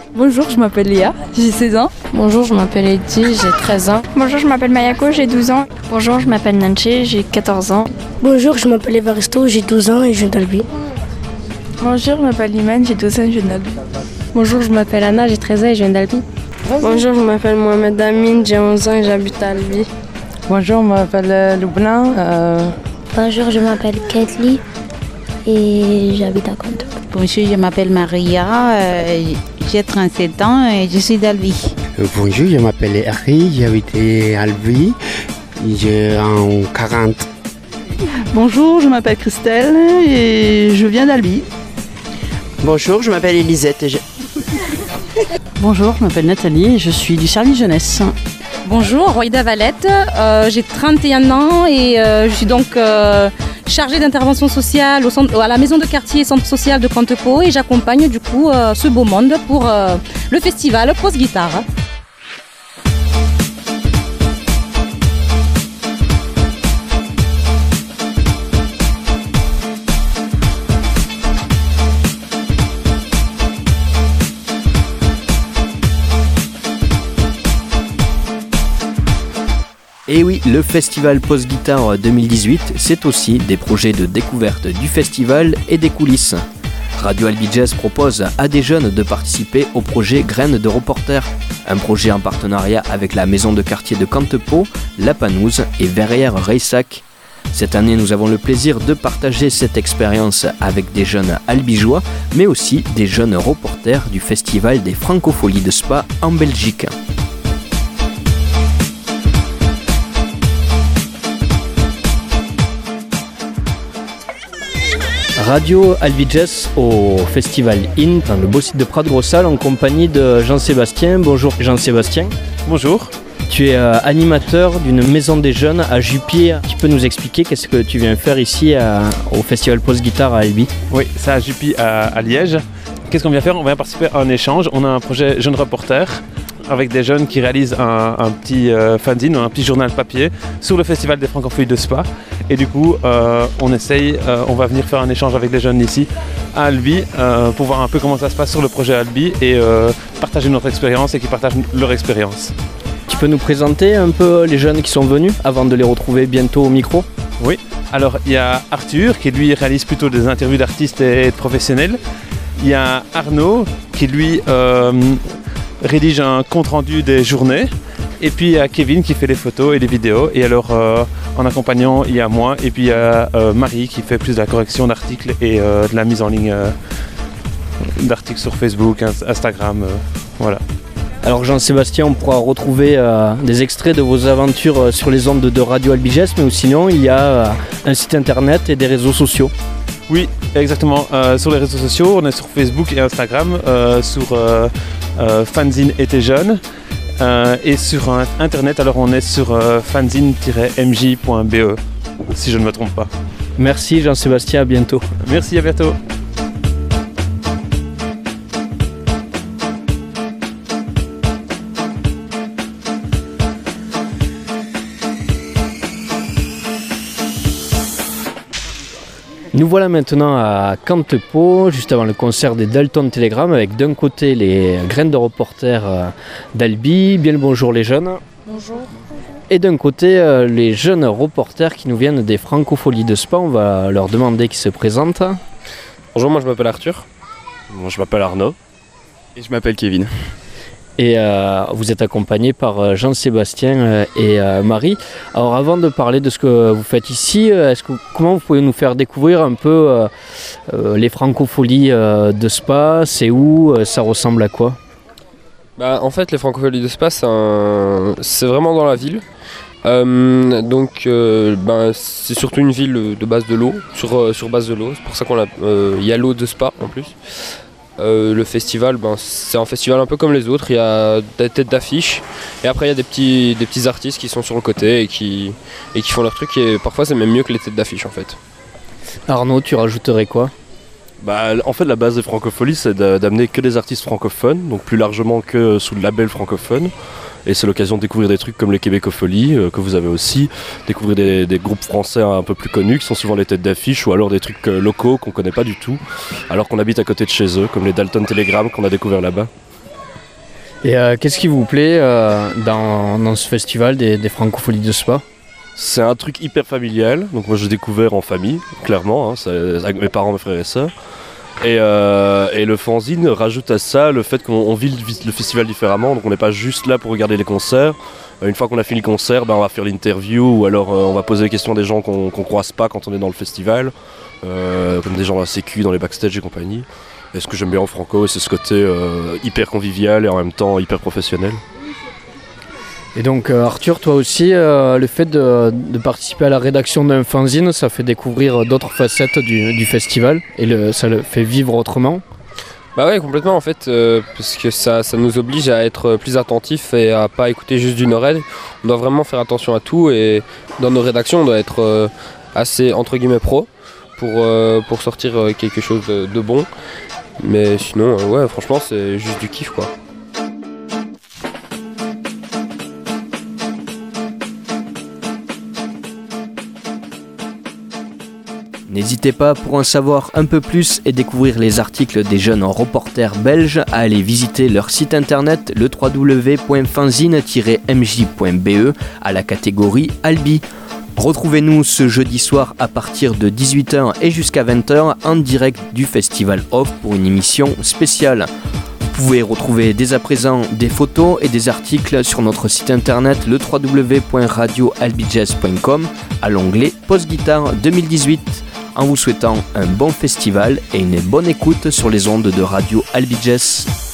Bonjour, je m'appelle Léa, j'ai 16 ans. Bonjour, je m'appelle Eddy, j'ai 13 ans. Bonjour, je m'appelle Mayako, j'ai 12 ans. Bonjour, je m'appelle Nanché, j'ai 14 ans. Bonjour, je m'appelle Evaristo, j'ai 12 ans et je viens d'Albi. Bonjour, je m'appelle Iman, j'ai 12 ans et je viens d'Albi. Bonjour, je m'appelle Anna, j'ai 13 ans et je viens d'Albi. Bonjour, je m'appelle Mohamed Amin, j'ai 11 ans et j'habite à Albi. Bonjour, je m'appelle Loubna. Bonjour, je m'appelle Kathleen et j'habite à Canton. Bonjour, je m'appelle Maria, j'ai 37 ans et je suis d'Albi. Bonjour, je m'appelle Harry, j'habite à Albi, j'ai 40. Bonjour, je m'appelle Christelle et je viens d'Albi. Bonjour, je m'appelle Elisette. Bonjour, je m'appelle Nathalie et je suis du service jeunesse. Bonjour, Roïda Valette, j'ai 31 ans et je suis donc chargée d'intervention sociale à la maison de quartier centre social de Cantepo et j'accompagne du coup ce beau monde pour le festival Pause Guitare. Et oui, le festival Pause Guitare 2018, c'est aussi des projets de découverte du festival et des coulisses. Radio Albi Jazz propose à des jeunes de participer au projet Graines de Reporter, un projet en partenariat avec la maison de quartier de Cantepo, La Panouse et Verrières-Reissac. Cette année, nous avons le plaisir de partager cette expérience avec des jeunes albigeois, mais aussi des jeunes reporters du festival des Francopholies de Spa en Belgique. Radio Albi Jazz au Festival In, dans le beau site de Prat-Grossal, en compagnie de Jean-Sébastien. Bonjour Jean-Sébastien. Bonjour. Tu es animateur d'une maison des jeunes à Jupy. Tu peux nous expliquer qu'est-ce que tu viens faire ici au Festival Pause Guitare à Albi? Oui, c'est à Jupy à Liège. Qu'est-ce qu'on vient faire? On vient participer à un échange. On a un projet Jeunes Reporters avec des jeunes qui réalisent un petit fanzine, un petit journal papier sur le Festival des Francopholies de Spa. Et du coup, on va venir faire un échange avec les jeunes ici à Albi pour voir un peu comment ça se passe sur le projet Albi et partager notre expérience et qu'ils partagent leur expérience. Tu peux nous présenter un peu les jeunes qui sont venus avant de les retrouver bientôt au micro? Oui, alors il y a Arthur qui lui réalise plutôt des interviews d'artistes et de professionnels. Il y a Arnaud qui lui rédige un compte-rendu des journées. Et puis il y a Kevin qui fait les photos et les vidéos. Et alors en accompagnant, il y a moi. Et puis il y a Marie qui fait plus de la correction d'articles et de la mise en ligne d'articles sur Facebook, Instagram. Voilà. Alors Jean-Sébastien, on pourra retrouver des extraits de vos aventures sur les ondes de Radio Albi Jazz, mais sinon il y a un site internet et des réseaux sociaux. Oui, exactement. Sur les réseaux sociaux, on est sur Facebook et Instagram, sur Fanzine Été Jeune. Et sur internet, alors on est sur fanzine-mj.be, si je ne me trompe pas. Merci Jean-Sébastien, à bientôt. Merci, à bientôt. Nous voilà maintenant à Cantepo, juste avant le concert des Dalton Telegram, avec d'un côté les Graines de Reporter d'Albi. Bien le bonjour les jeunes. Bonjour. Et d'un côté les jeunes reporters qui nous viennent des Francopholies de Spa. On va leur demander qu'ils se présentent. Bonjour, moi je m'appelle Arthur. Moi je m'appelle Arnaud. Et je m'appelle Kevin. Et vous êtes accompagné par Jean-Sébastien et Marie. Alors avant de parler de ce que vous faites ici, comment vous pouvez nous faire découvrir un peu les Francopholies de Spa? C'est où? Ça ressemble à quoi? En fait, les Francopholies de Spa, c'est vraiment dans la ville. C'est surtout une ville de base de l'eau, sur base de l'eau. C'est pour ça qu'il y a l'eau de Spa en plus. Le festival, c'est un festival un peu comme les autres, il y a des têtes d'affiche et après il y a des petits artistes qui sont sur le côté et qui font leur truc et parfois c'est même mieux que les têtes d'affiche en fait. Arnaud, tu rajouterais quoi? En fait la base des Francopholies c'est d'amener que des artistes francophones, donc plus largement que sous le label francophone. Et c'est l'occasion de découvrir des trucs comme les Québécopholies, que vous avez aussi, découvrir des groupes français un peu plus connus, qui sont souvent les têtes d'affiche, ou alors des trucs locaux qu'on connaît pas du tout, alors qu'on habite à côté de chez eux, comme les Dalton Telegram qu'on a découvert là-bas. Et qu'est-ce qui vous plaît dans ce festival des Francopholies de Spa ? C'est un truc hyper familial, donc moi j'ai découvert en famille, clairement, avec mes parents, mes frères et sœurs. Et le fanzine rajoute à ça le fait qu'on vit le festival différemment, donc on n'est pas juste là pour regarder les concerts. Une fois qu'on a fini le concert, on va faire l'interview ou alors on va poser des questions à des gens qu'on croise pas quand on est dans le festival, comme des gens à la sécu, dans les backstage et compagnie. Et ce que j'aime bien en Franco, c'est ce côté hyper convivial et en même temps hyper professionnel. Et donc Arthur, toi aussi, le fait de participer à la rédaction d'un fanzine, ça fait découvrir d'autres facettes du festival et ça le fait vivre autrement. Bah ouais, complètement en fait, parce que ça nous oblige à être plus attentifs et à pas écouter juste d'une oreille. On doit vraiment faire attention à tout et dans nos rédactions on doit être assez entre guillemets pro pour sortir quelque chose de bon. Mais sinon, ouais, franchement c'est juste du kiff quoi. N'hésitez pas, pour en savoir un peu plus et découvrir les articles des jeunes reporters belges, à aller visiter leur site internet, le www.fanzine-mj.be, à la catégorie Albi. Retrouvez-nous ce jeudi soir à partir de 18h et jusqu'à 20h en direct du Festival Off pour une émission spéciale. Vous pouvez retrouver dès à présent des photos et des articles sur notre site internet, le www.radioalbijazz.com, à l'onglet Post-Guitare 2018. En vous souhaitant un bon festival et une bonne écoute sur les ondes de Radio Albi Jazz.